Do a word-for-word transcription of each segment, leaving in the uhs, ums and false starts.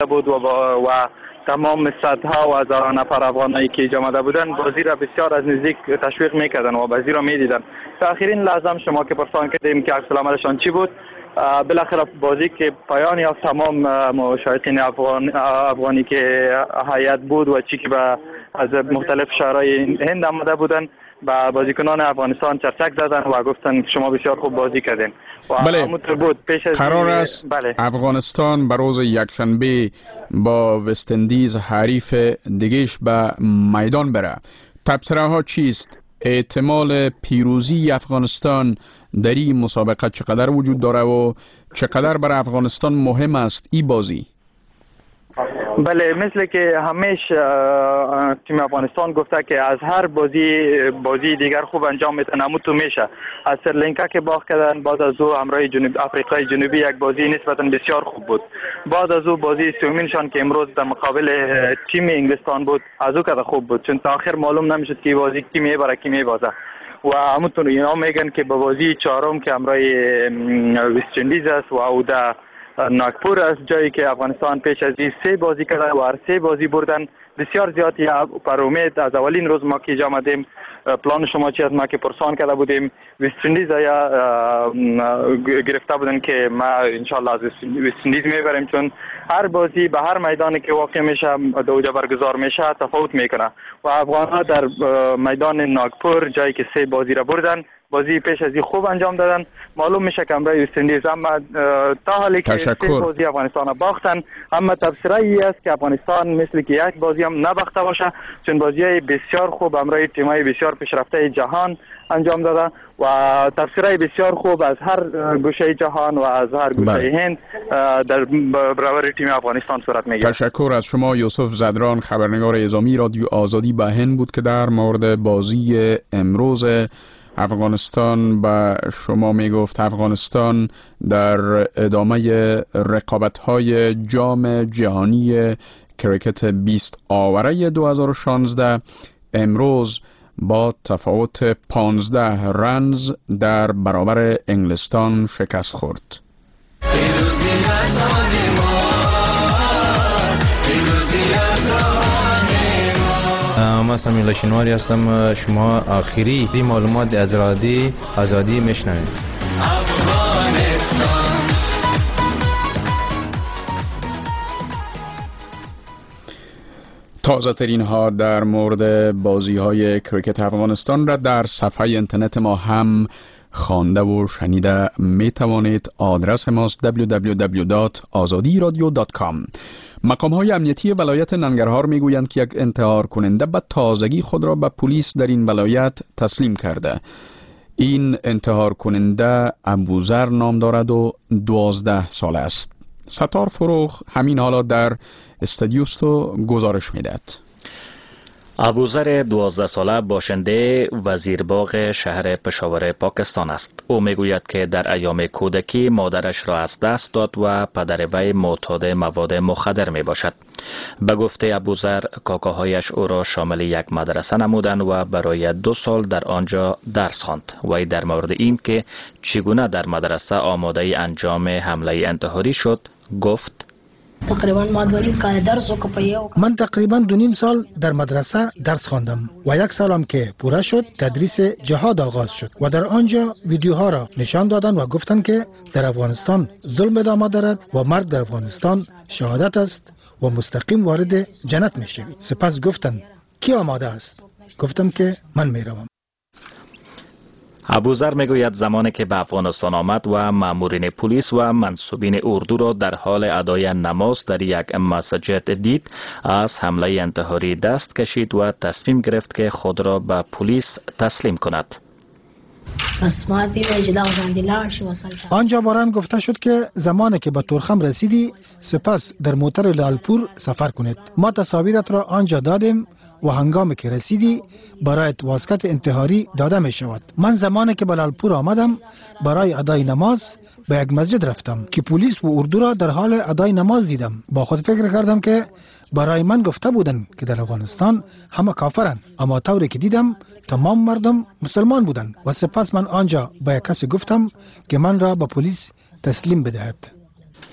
بود و, با و تمام صدها و هزاران نفر افغانایی که جمع بودن بازی را بسیار از نزدیک تشویق میکردن و بازی را میدیدن. تا آخرین لحظه شما که پرسان کردیم که عکس العملشان چی بود، بالاخره بازی که پایان یافت، تمام مشاهدین افغان افغانی که هیئت بود و چی که به از مختلف شهرهای هند آمده بودن با بازیکنان افغانستان چرچک زدن و گفتن شما بسیار خوب بازی کردین. بله. بود پیش از قرار است بله. افغانستان به روز یکشنبه با وستندیز حریف دیگهش به میدان بره. تبصره ها چیست؟ احتمال پیروزی افغانستان در این مسابقه چقدر وجود داره و چقدر برای افغانستان مهم است این بازی؟ بله، مثل که همیشه تیم افغانستان گفته که از هر بازی بازی دیگر خوب انجام میتونه، اما تو میشه از سریلانکا که باخت کردن، بعد از او همراه جنوب آفریقای جنوبی یک بازی نسبتا بسیار خوب بود. بعد از او بازی سومینشان که امروز در مقابل تیم انگلستان بود، از او که خوب بود، چون تا آخر معلوم نمیشد که بازی کی میبره کی میبازه. و همونطور اینا میگن که به بازی چهارم که همراه وست اندیز است و او در ناگپور است، جایی که افغانستان پیش از این سه بازی کرده و هر سه بازی بردن، بسیار زیادی پر امید از اولین روز ما که جا آمدیم پلان شما چی است ما که پرسان کرده بودیم وست اندیز یا گرفته بودن که ما انشالله از وست اندیز میبریم، چون هر بازی به هر میدانی که واقع میشه دوجا برگزار میشه تفاوت میکنه و افغان‌ها در میدان ناگپور جایی که سه بازی را بردن بازی پیش از این خوب انجام دادن. معلوم میشه که امروز وست اندیز اما تا حالی که سه بازی افغانستان باختن، اما تبصره ای است که افغانستان مثل که یک بازی هم نباخته باشه، چون بازی بسیار خوب امروز تیمای بسیار پیشرفته جهان انجام داده و تبصره بسیار خوب از هر گوشه جهان و از هر گوشه هند در برابر تیم افغانستان صورت میگیره. تشکر از شما. یوسف زدران، خبرنگار اعزامی رادیو آزادی به هند بود که در مورد بازی امروز افغانستان به شما می گفت. افغانستان در ادامه رقابت‌های جام جهانی کریکت بیست آوره دو هزار و شانزده امروز با تفاوت پانزده رنز در برابر انگلستان شکست خورد. من سمیلا شینواری هستم. شما آخری دی معلومات از رادیو آزادی میشنوید. تازه ترین ها در مورد بازی های کریکت افغانستان را در صفحه اینترنت ما هم خوانده و شنیده می توانید. آدرس ماست دبلیو دبلیو دبلیو دات آزادی رادیو دات کام. مقام های امنیتی ولایت ننگرهار می گویند که یک انتحار کننده به تازگی خود را به پلیس در این ولایت تسلیم کرده. این انتحار کننده ابوذر نام دارد و دوازده سال است. ستار فروغ همین حالا در استودیوست و گزارش میدهد. ابوذر دوازده ساله باشنده وزیرباغ شهر پشاور پاکستان است. او میگوید که در ایام کودکی مادرش را از دست داد و پدر وی معتاد مواد مخدر می باشد. به گفته ابوذر کاکاهایش او را شامل یک مدرسه نمودند و برای دو سال در آنجا درس خواند. وی در مورد این که چگونه در مدرسه آماده انجام حمله انتحاری شد گفت: من تقریبا دو نیم سال در مدرسه درس خواندم و یک سالم که پوره شد تدریس جهاد آغاز شد و در آنجا ویدیوها را نشان دادن و گفتن که در افغانستان ظلم ادامه دارد و مرگ در افغانستان شهادت است و مستقیم وارد جنت میشوی. سپس گفتن کی آماده است؟ گفتم که من میروم. ابوذر میگوید زمانی که به افغانستان آمد و مامورین پلیس و منصوبین اردو را در حال ادای نماز در یک مسجد دید، از حمله انتحاری دست کشید و تصمیم گرفت که خود را به پلیس تسلیم کند. آنجا برایم گفته شد که زمانی که به تورخم رسیدی سپس در موتر لالپور سفر کنید. ما تصاویرت را آنجا دادیم و هنگامی که رسیدی برایت واسکت انتحاری داده می شود. من زمانی که به لالپور آمدم برای ادای نماز به یک مسجد رفتم که پلیس و اردو را در حال ادای نماز دیدم. با خود فکر کردم که برای من گفته بودن که در افغانستان همه کافرند، اما طوری که دیدم تمام مردم مسلمان بودند و سپس من آنجا با یک کسی گفتم که من را به پلیس تسلیم بدهد.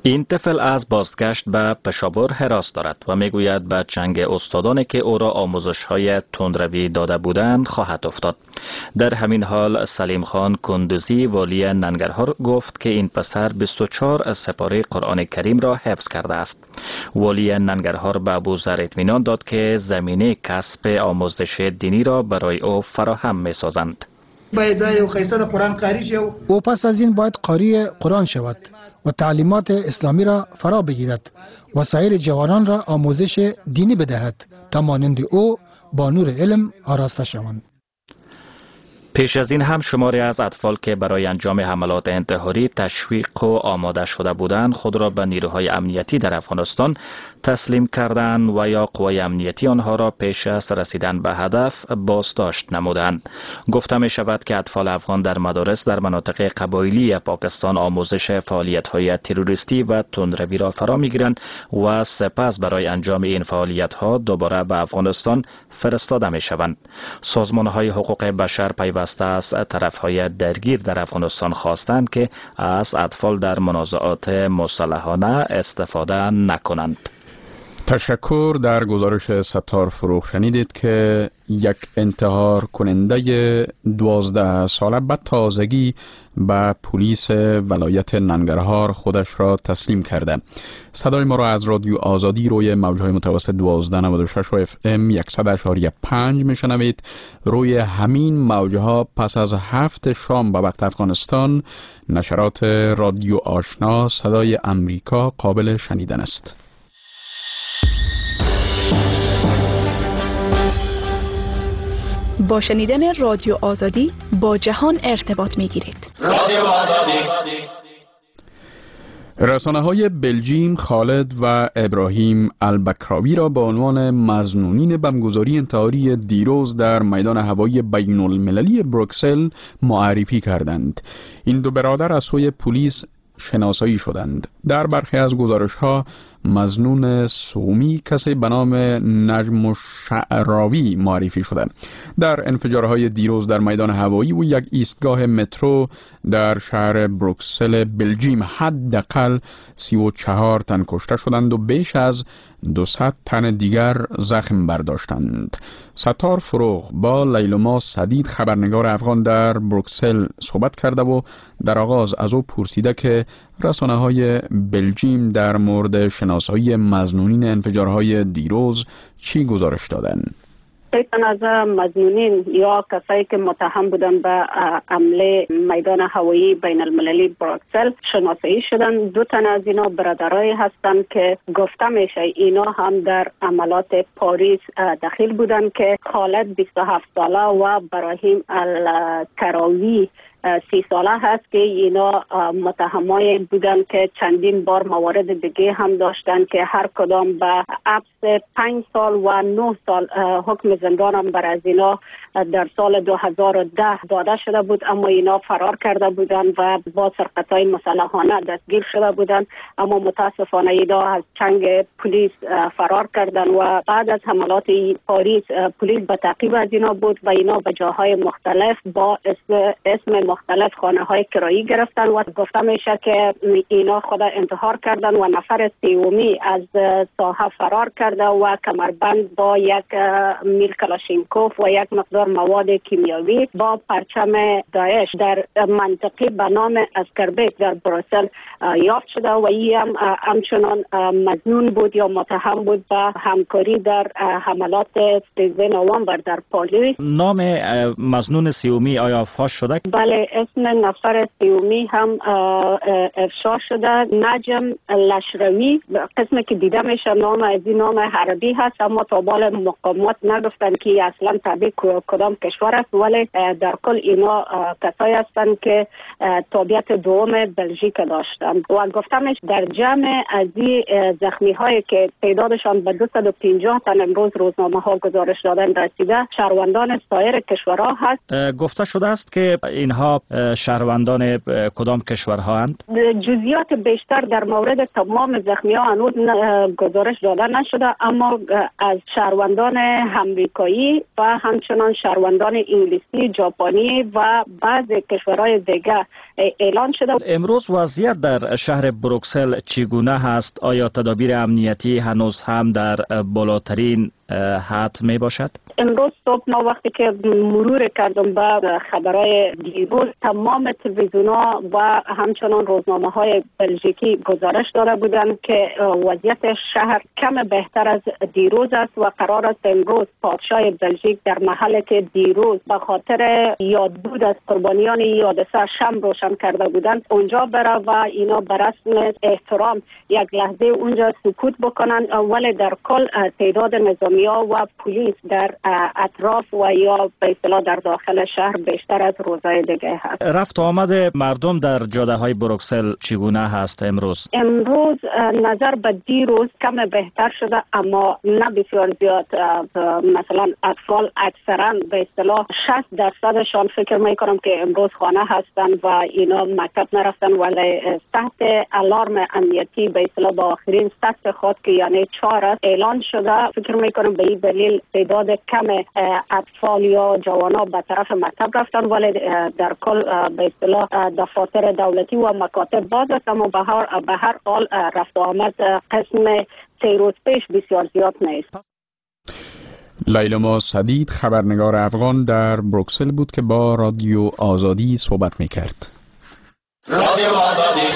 این طفل از بازگشت به پشاور هراس دارد و میگوید به چنگ استادانی که او را آموزش های تندروی داده بودند خواهد افتاد. در همین حال سلیم خان کندوزی والی ننگرهار گفت که این پسر بیست و چهار سپاره قرآن کریم را حفظ کرده است. والی ننگرهار به ابوذر اطمینان داد که زمینه کسب آموزش دینی را برای او فراهم می‌سازند. باید یو خیصه قرآن قاری شود. او پس از این باید قاری قرآن شود و تعلیمات اسلامی را فرا بگیرد و سایر جوانان را آموزش دینی بدهد تا مانند او با نور علم آراسته شوند. پیش از این هم شماری از اطفال که برای انجام حملات انتحاری تشویق و آماده شده بودند خود را به نیروهای امنیتی در افغانستان تسلیم کردند و یا قوای امنیتی آنها را پیش از رسیدن به هدف بازداشت نمودند. گفته می شود که اطفال افغان در مدارس در مناطق قبایلی پاکستان آموزش فعالیت‌های تروریستی و تندروی را فرا می‌گیرند و سپس برای انجام این فعالیت‌ها دوباره به افغانستان فرستاده می‌شوند. سازمان‌های حقوق بشر پیوسته از طرف‌های درگیر در افغانستان خواستند که از اطفال در منازعات مسلحانه استفاده نکنند. تشکر. در گزارش ستار فروغ شنیدید که یک انتحار کننده دوازده ساله به تازگی به پلیس ولایت ننگرهار خودش را تسلیم کرده. صدای ما را از رادیو آزادی روی موجهای متوسط دوازده نود و شش و اف ام صد و شش و پنج میشنوید. روی همین موجها پس از هفت شام به وقت افغانستان نشرات رادیو آشنا صدای امریکا قابل شنیدن است. با شنیدن رادیو آزادی با جهان ارتباط می گیرید. رادیو آزادی. رسانه های بلژیم خالد و ابراهیم البکراوی را به عنوان مظنونین بمبگذاری انتحاری دیروز در میدان هوایی بین المللی بروکسل معرفی کردند. این دو برادر از سوی پلیس شناسایی شدند. در برخی از گزارش ها مظنون سومی کسی به نام نجم الشعراوی معرفی شده. در انفجارهای دیروز در میدان هوایی و یک ایستگاه مترو در شهر بروکسل بلژیم حداقل سی و چهار تن کشته شدند و بیش از دویست تن دیگر زخم برداشتند. ستار فروغ با لیلما سدید خبرنگار افغان در بروکسل صحبت کرده و در آغاز از او پرسیده که رسانه های بلژیم در مورد شناسایی مظنونین انفجارهای دیروز چی گزارش دادند؟ تن از مظنونین یا کسایی که متهم بودن به حمله میدان هوایی بین المللی بروکسل شناسایی شدن. دو تن از اینا برادرای هستند که گفته میشه اینا هم در عملات پاریس دخیل بودن که خالد بیست و هفت ساله و ابراهیم الکراوی سی ساله هست که اینا متهمای بودن که چندین بار موارد دیگه هم داشتن که هر کدام به حبس پنج سال و نه سال حکم زندان هم بر از اینا در سال دو هزار و ده داده شده بود، اما اینا فرار کرده بودن و با سرقت‌های مسلحانه دستگیر شده بودن، اما متاسفانه اینا از چنگ پلیس فرار کردن و بعد از حملات پاریس پلیس به تعقیب از اینا بود و اینا به جاهای مختلف با اسم, اسم مختلف خانه های کرایی گرفتن و گفته میشه که اینا خود انتحار کردن و نفر سومی از ساحه فرار کرده و کمربند با یک میر کلاشینکوف و یک مقدار مواد کیمیاوی با پرچم داعش در منطقه به نام اسکربیک در بروکسل یافت شده و این هم همچنان مظنون بود یا متهم بود به همکاری در حملات سیزده نوامبر در پاریس. نام مظنون سومی آیا فاش شده؟ بله، اسم نفر سومی هم افشا شده. نجم الشعراوی قسمی که دیده میشه نام از این نام عربی هست، اما تا بال مقامات نگفتن که اصلا تابع کدام کشور است، ولی در کل اینا کسایی هستند که تابعیت دوم بلژیک داشتند و گفته میشه در جمع از این زخمی هایی که تعدادشان به دویست و پنجاه تن امروز روزنامه ها گزارش دادن رسیده شهروندان سایر کشورها هست. گفته شده است که اینها اینها شهروندان کدام کشورهاند؟ جزئیات بیشتر در مورد تمام زخمی‌ها هنوز گزارش داده نشده، اما از شهروندان امریکایی و همچنان شهروندان انگلیسی، ژاپنی و بعضی کشورهای دیگر اعلان شده. امروز وضعیت در شهر بروکسل چگونه هست؟ آیا تدابیر امنیتی هنوز هم در بالاترین حد می باشد؟ امروز صبح ما وقتی که مرور کردم به خبرهای دیروز، تمام تلویزیون‌ها و همچنان روزنامه‌های بلژیکی گزارش داده بودند که وضعیت شهر کم بهتر از دیروز است و قرار است امروز پادشاه بلژیک در محلی که دیروز به خاطر یادبود از قربانیان حادثه شمع روشن کرده بودند اونجا بره و اینا به رسم احترام یک لحظه اونجا سکوت بکنن، ولی در کل تعداد نظامی و پلیس در اطراف و یا به اصطلاح در داخل شهر بیشتر از روزهای دیگه هست. رفت و آمد مردم در جاده های بروکسل چگونه هست امروز؟ امروز نظر به دیروز کم بهتر شده، اما نه بسیار زیاد. مثلا اطفال اکثرا به اصطلاح شصت درصدشان فکر میکنم که امروز خانه هستن و اینا مکتب نرفتن، ولی تحت الارم امنیتی به اصطلاح با آخرین سطح خود که یعنی چهار است اعلان شده. فکر میکنم به این دلیل تعداد کم اطفال یا جوانان به طرف مکتب رفتن، ولی در کل به اصطلاح دفاتر دولتی و مکاتب باز است، اما به هر به هر حال رفت و آمد قسم سه روز پیش بسیار زیاد نیست. لیلا سدید خبرنگار افغان در بروکسل بود که با رادیو آزادی صحبت میکرد. رادیو آزادی.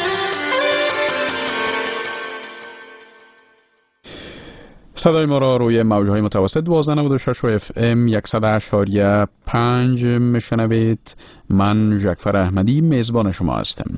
صدای ما را روی موجهای متوسط دوازده نود و شش و اف ام صد و هشت اشاریه پنج میشنوید. من جعفر احمدی میزبان شما هستم.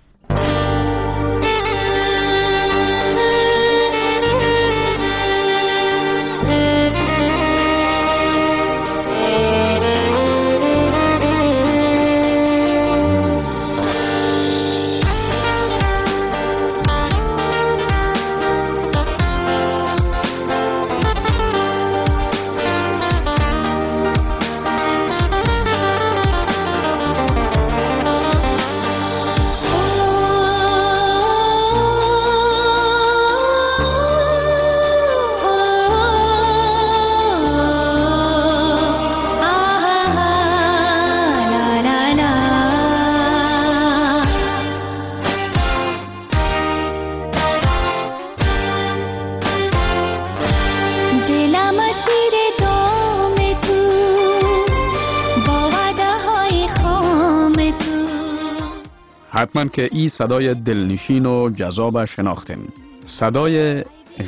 حتما که این صدای دلنشین و جذاب شناختین. صدای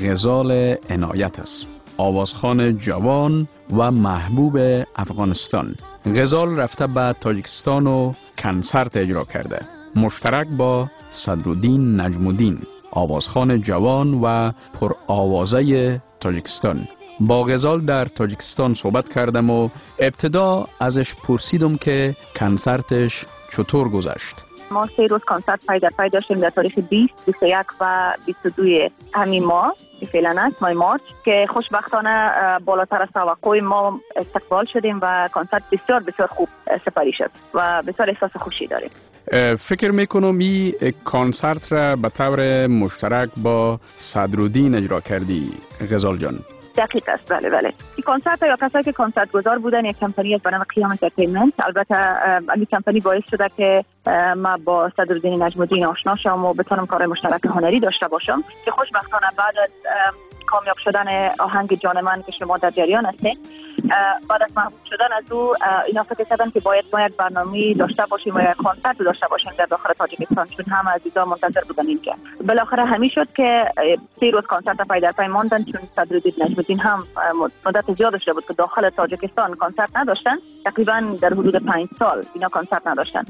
غزال عنایت است، آوازخوان جوان و محبوب افغانستان. غزال رفته به تاجیکستان و کنسرت اجرا کرده، مشترک با صدرالدین نجم‌الدین، آوازخوان جوان و پر آوازه تاجیکستان. با غزال در تاجیکستان صحبت کردم و ابتدا ازش پرسیدم که کنسرتش چطور گذشت. ما سه روز کنسرت پای در پای داشتیم در تاریخ بیست، بیست و یک و بیست و دو همین ماه که فعلا است، ماه مارچ، که خوشبختانه بالاتر از توقع ما استقبال شدیم و کنسرت بسیار بسیار خوب سپری شد و بسیار احساس خوشی داریم. فکر میکنم این کنسرت را به طور مشترک با صدرالدین اجرا کردی غزال جان. دقیق است، بله بله. این کنسرت یا کسایی که کنسرت گذار بودن یک کمپانی از برنامه قیام انترتینمنت، البته این کمپانی باعث شده که ما با صدرالدین نجم‌الدین آشنا شم و بتونم کار مشترک هنری داشته باشم که خوشبختانه بعد از کامیاب شدن آهنگ جان من که شما در جریان هستید، بعد از محبوب شدن از او اینا فکر کردن که باید ما یک برنامه داشته باشیم و یک کنسرت داشته باشیم در داخل تاجیکستان، چون همه عزیزا منتظر بودن این که بالاخره همین شد که سه روز کنسرت پای در پای ماندن، چون صدرالدین نجم‌الدین هم مدت زیاد شده بود که داخل تاجیکستان کنسرت نداشتن، تقریبا در حدود پنج سال اینا کنسرت نداشتن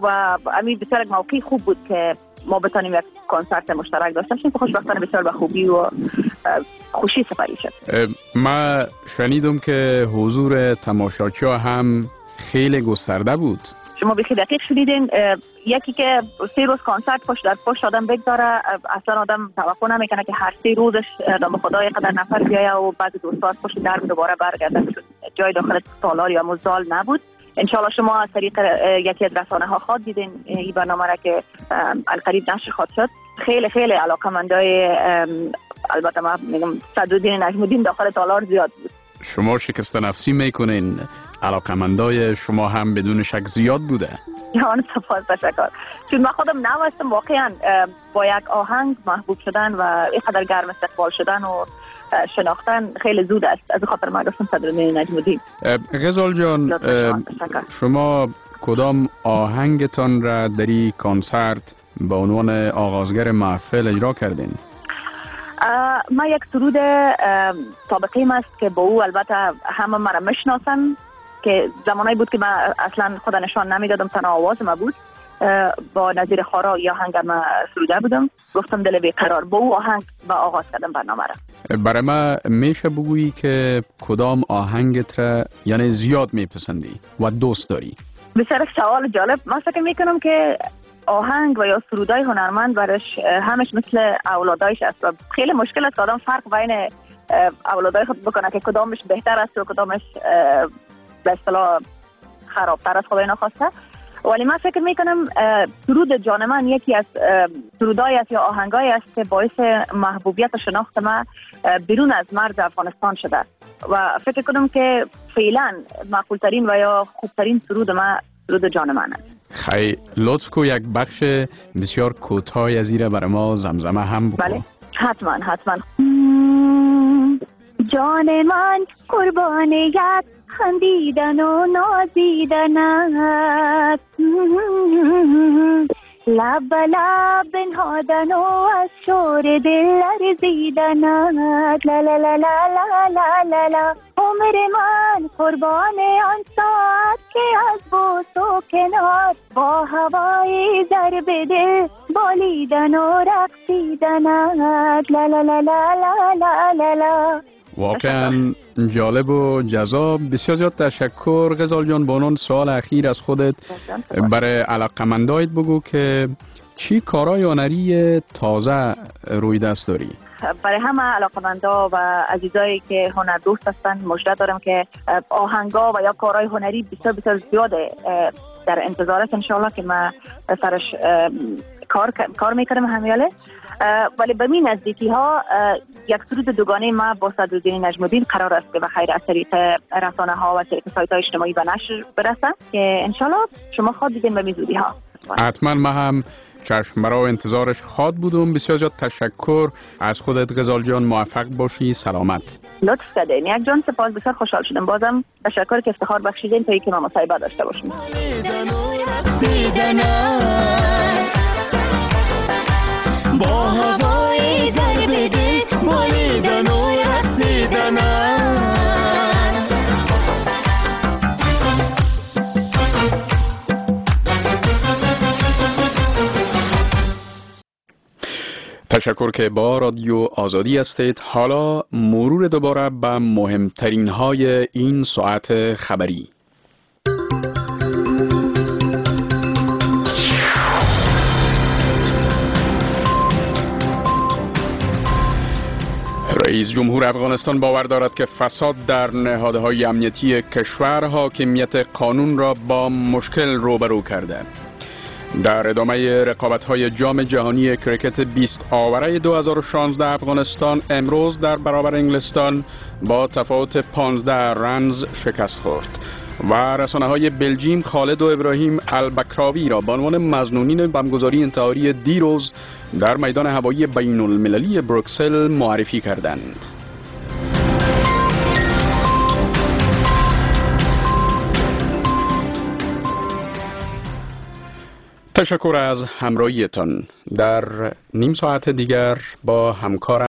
و همین بسیار یک موقع خوب بود که ما بتونیم یک کنسرت مشترک داشته باشیم که خوشبختانه بسیار به خوبی و خوشی سپری شد. ما شنیدم که حضور تماشاچی‌ها هم خیلی گسترده بود. شما بخیر دقیق شدیدین. یکی که سه روز کنسرت پشت در پشت آدم بگذاره، اصلا آدم توقع نمیکنه که هر سه روزش دام خدای قدر نفر بیایه و بعد دو ساعت پشت در دوباره برگرده، چون جای داخل سالار یا مزال نبود. انشالله شما از طریق یکی از رسانه ها خواد دیدین این برنامه را که القریب نشر خواد شد. خیلی خیلی علاقمندای البته ما میگم صدرالدین نجم الدین داخل تالار زیاد بود. شما شکست نفسی میکنین، علاقمندای شما هم بدون شک زیاد بوده. جان سپاس تشکر. چون من خودم نوستم واقعا با یک آهنگ محبوب شدن و اینقدر گرم استقبال شدن و شناختن خیلی زود است. از خاطر ما گفتم صدرالدین نجم الدین. غزال جان، شما کدام آهنگتان را در این کنسرت به عنوان آغازگر محفل اجرا کردین؟ ما یک سرود سابقه است که با او البته همه مرا میشناسن که زمانی بود که من اصلا خود نشان نمیدادم، تنها آواز ما بود. با نظیر خارا یا آهنگ ما سروده بودم، گفتم دل بیقرار، با او آهنگ با آغاز کردم برنامه را. برای ما میشه بگویی که کدام آهنگت را یعنی زیاد میپسندی و دوست داری؟ بسیار سوال جالب. من فکر میکنم که آهنگ و یا سرودای هنرمند برش همش مثل اولادایش است و خیلی مشکل است که آدم فرق بین اولادای خود بکنه که کدامش بهتر است و کدامش به اصطلاح خرابتر است، خدای نخواسته. ولی من فکر میکنم سرود جان من یکی از سرودای است یا آهنگای است که باعث محبوبیت و شناخت ما بیرون از مرز افغانستان شده و فکر کنم که فعلا معقولترین و یا خوبترین سرود ما سرود جان من است. خیلی لطف کو یک بخش بسیار کوتاهی از ایره برای ما زمزمه هم بکن. بله حتما حتما. جان من قربان یک خندیدن و نازیدن است، لب لب بنهادن و از شور دل لرزیدن است. لا لا لا لا لا لا لا لا. عمر من قربان آن ساعت که از بوس و کنار با هوای ضرب دل بالیدن و رقصیدن است. لا لا لا لا لا لا لا لا. واقعا جالب و جذاب. بسیار زیاد تشکر غزال جان. با اون سوال اخیر از خودت برای علاقمندایت بگو که چی کارهای هنری تازه روی دست داری؟ برای همه علاقمندا و عزیزایی که هنر دوست هستن مژده دارم که آهنگا و یا کارهای هنری بسیار بسیار زیاده در انتظار است انشاءالله که ما سرش کار کار میکنم همیاله. ولی به می نزدیکی ها یک سرود دوگانه ما با صدرالدین نجم الدین قرار است که بخیر از طریق رسانه ها و طریق سایت های اجتماعی به نشر برسه که انشالله شما خود دیدین به میزودی ها. حتما ما هم چشم برای انتظارش خواد بودم. بسیار زیاد تشکر از خودت غزال جان. موفق باشی. سلامت. لطف کردین یک جان. سپاس. بسیار خوشحال شدم. بازم تشکر که افتخار بخشیدین تا اینکه ما مصاحبه داشته باشیم. با هوای ضرب دل بالیدن و رقصیدن. تشکر که با رادیو آزادی هستید. حالا مرور دوباره به مهمترین های این ساعت خبری. رئیس جمهور افغانستان باور دارد که فساد در نهادهای امنیتی کشور حاکمیت قانون را با مشکل روبرو کرده. در ادامه رقابت‌های جام جهانی کرکت بیست آوره دو هزار و شانزده افغانستان امروز در برابر انگلستان با تفاوت پانزده رنز شکست خورد و رسانه‌های بلژیم خالد و ابراهیم البکراوی را به عنوان مظنونین بمبگذاری انتحاری دیروز در میدان هوایی بین المللی بروکسل معرفی کردند. تشکر از همراهیتان. در نیم ساعت دیگر با همکارم